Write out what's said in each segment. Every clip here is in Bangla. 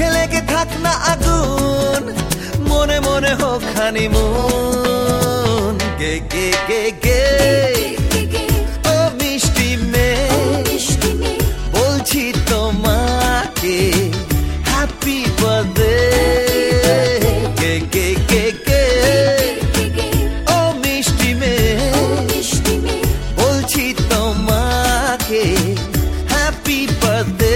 চোখে লেগে থাক না আগুন, মনে মনে হোক হানিমুন। গে গে গে গে ও মিষ্টি মেয়ে, বলছি তোমাকে হ্যাপি বার্থডে। গে গে গে গে ও মিষ্টি মেয়ে, বলছি তোমাকে হ্যাপি বার্থডে।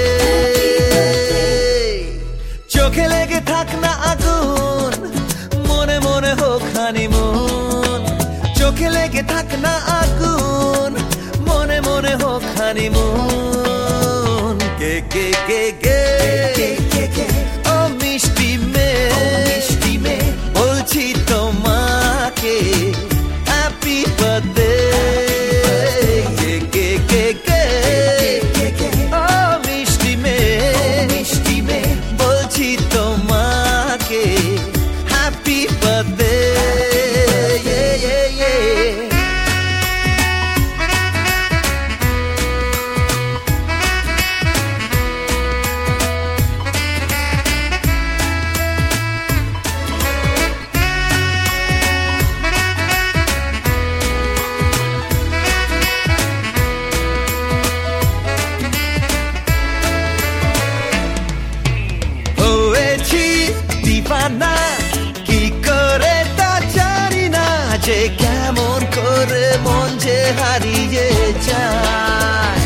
চোখে লেগে থাক না আগুন, মনে মনে হোক হানিমুন। চোখে লেগে থাক না আগুন, মনে মনে হোক হানিমুন। গে গে গে গে ও মিষ্টি মেয়ে, বলছি তোমাকে হ্যাপি বার্থডে। গে গে গে গে ও মিষ্টি মেয়ে, বলছি তোমাকে হ্যাপি বার্থডে। দিবানা কি করে তা জানি না, যে কেমন করে মন যে হারিয়ে যায়।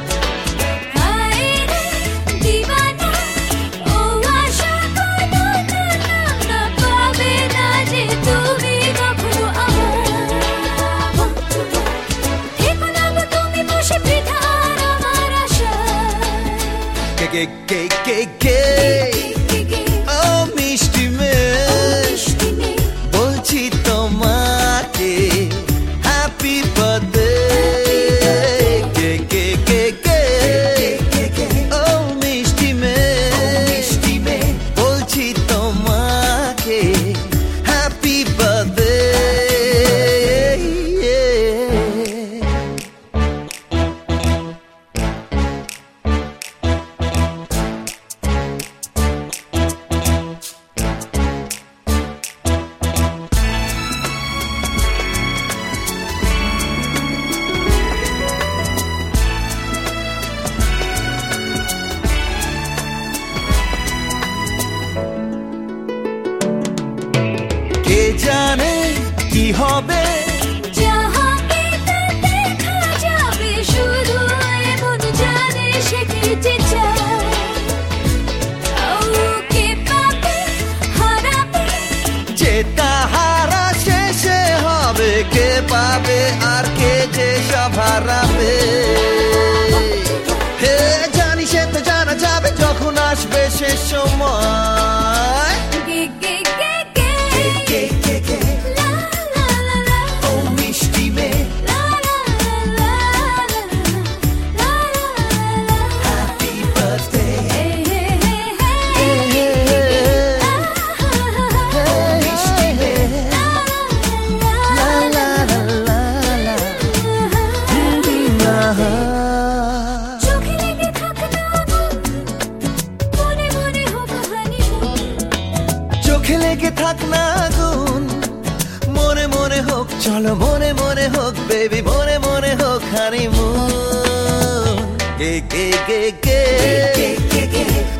গে গে গে গে ও মিষ্টি মেয়ে, বলছি তোমাকে হ্যাপি বার্থডে। গে গে গে গে ও মিষ্টি মেয়ে, বলছি তোমাকে হ্যাপি বার্থডে। কে জানে কি হবে, শুধু এমন জানে সে কি চায়। কে পাবে হারাবে, যে তাহারা শেষে হবে। কে পাবে আর কে যে সব হারাবে। হে জানি সে তো জানা যাবে যখন আসবে সে সময়। গে গে গে গে লা লা লা লা ও মিষ্টি মেয়ে, লা লা লা লা লা হ্যাপি বার্থডে। মিষ্টি মেয়ে, লা লা লা লা লা। চোখে লেগে থাক না আগুন, মনে মনে হোক হানিমুন। চোখে লেগে থাক না আগুন, মনে মনে হোক, চলো মনে মনে হোক বেবি, মনে মনে হোক হানিমুন। গে গে গে গে